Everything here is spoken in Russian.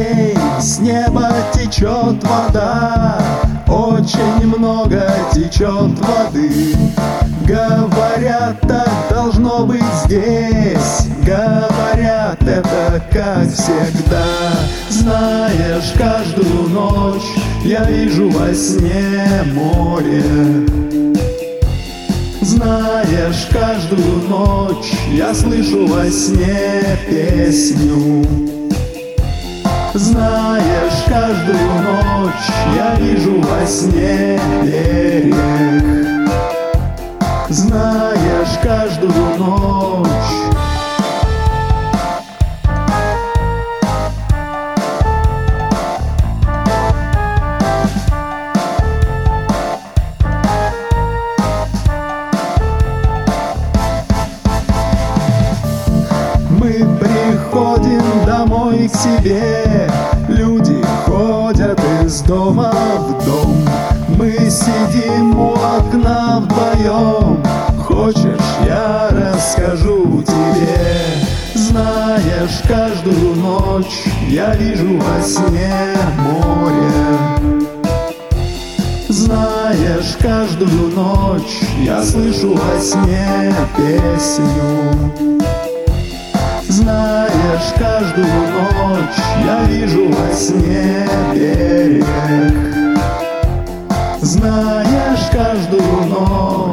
день с неба течет вода, очень много течет воды. Говорят, так должно быть здесь, говорят, это как всегда. Знаешь, каждую ночь я вижу во сне море. Знаешь, каждую ночь я слышу во сне песню. Знаешь, каждую ночь я вижу во сне берег. Знаешь, каждую ночь. Мы приходим домой к себе, люди ходят из дома в дом. Мы сидим у окна вдвоем, хочешь, я расскажу тебе. Знаешь, каждую ночь я вижу во сне море. Знаешь, каждую ночь я слышу во сне песню. Знаешь, каждую ночь я вижу во сне берег. Знаешь, каждую ночь